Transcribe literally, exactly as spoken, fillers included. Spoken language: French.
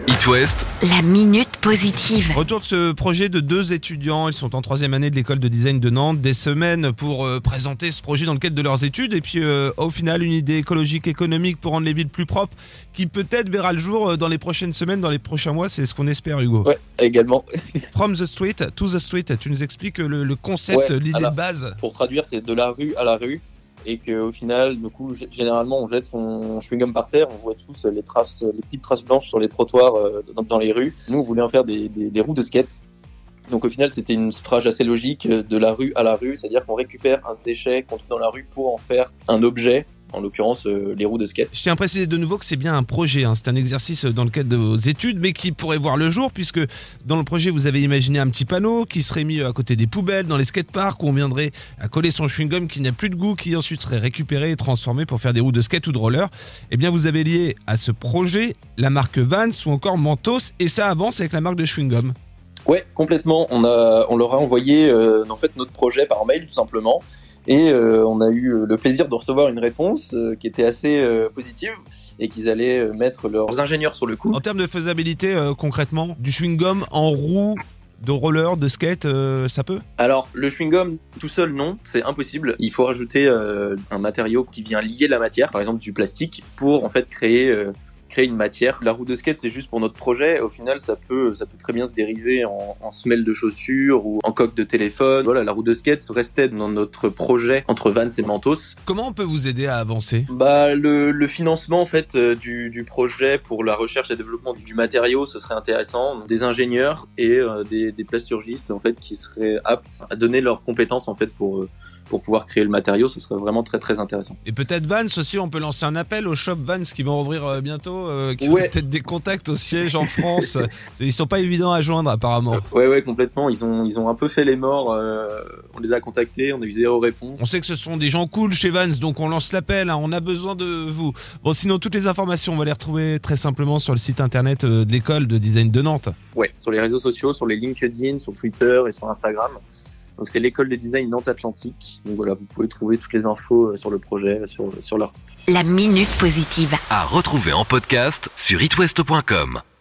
It West, la minute positive. Retour de ce projet de deux étudiants, ils sont en troisième année de l'école de design de Nantes, des semaines pour euh, présenter ce projet dans le cadre de leurs études et puis euh, au final une idée écologique, économique pour rendre les villes plus propres qui peut-être verra le jour dans les prochaines semaines, dans les prochains mois, c'est ce qu'on espère Hugo. Ouais, également. From the street to the street, tu nous expliques le, le concept, Ouais, l'idée alors, de base. Pour traduire, c'est de la rue à la rue. Et qu'au final, du coup, g- généralement, on jette son chewing-gum par terre, on voit tous les traces, les petites traces blanches sur les trottoirs euh, dans, dans les rues. Nous, on voulait en faire des, des, des roues de skate. Donc au final, c'était une phrase assez logique, euh, de la rue à la rue, c'est-à-dire qu'on récupère un déchet qu'on trouve dans la rue pour en faire un objet, en l'occurrence euh, les roues de skate. Je tiens à préciser de nouveau que c'est bien un projet, hein. C'est un exercice dans le cadre de vos études, mais qui pourrait voir le jour, puisque dans le projet, vous avez imaginé un petit panneau qui serait mis à côté des poubelles, dans les skateparks, où on viendrait à coller son chewing-gum qui n'a plus de goût, qui ensuite serait récupéré et transformé pour faire des roues de skate ou de roller. Eh bien, vous avez lié à ce projet la marque Vans ou encore Mentos, et ça avance avec la marque de chewing-gum. Ouais, complètement. On a, on leur a envoyé euh, en fait notre projet par mail tout simplement. Et euh, on a eu le plaisir de recevoir une réponse euh, qui était assez euh, positive et qu'ils allaient euh, mettre leurs ingénieurs sur le coup. En termes de faisabilité, euh, concrètement, du chewing-gum en roue, de roller, de skate, euh, ça peut ? Alors, le chewing-gum tout seul, non, c'est impossible. Il faut rajouter euh, un matériau qui vient lier la matière, par exemple du plastique, pour en fait créer... Euh, créer une matière. La roue de skate, c'est juste pour notre projet. Au final, ça peut, ça peut très bien se dériver en, en semelle de chaussures ou en coque de téléphone. Voilà, la roue de skate restait dans notre projet entre Vans et Mentos. Comment on peut vous aider à avancer ? Bah, le, le financement, en fait, euh, du, du projet pour la recherche et développement du, du matériau, ce serait intéressant. Des ingénieurs et euh, des, des plasturgistes, en fait, qui seraient aptes à donner leurs compétences, en fait, pour, euh, pour pouvoir créer le matériau. Ce serait vraiment très, très intéressant. Et peut-être Vans aussi, on peut lancer un appel au shop Vans qui vont ouvrir euh, bientôt, euh, qui Ouais. ont peut-être des contacts au siège en France. Ils sont pas évidents à joindre apparemment. Ouais, ouais, complètement. Ils ont, ils ont un peu fait les morts. Euh, on les a contactés, on a eu zéro réponse. On sait que ce sont des gens cool chez Vans, donc on lance l'appel, hein, on a besoin de vous. Bon, sinon toutes les informations, on va les retrouver très simplement sur le site internet euh, de l'école de design de Nantes. Ouais, sur les réseaux sociaux, sur les LinkedIn, sur Twitter et sur Instagram. Donc c'est l'école de design Nantes Atlantique. Donc voilà, vous pouvez trouver toutes les infos sur le projet sur, sur leur site. La minute positive. à retrouver en podcast sur itwest point com.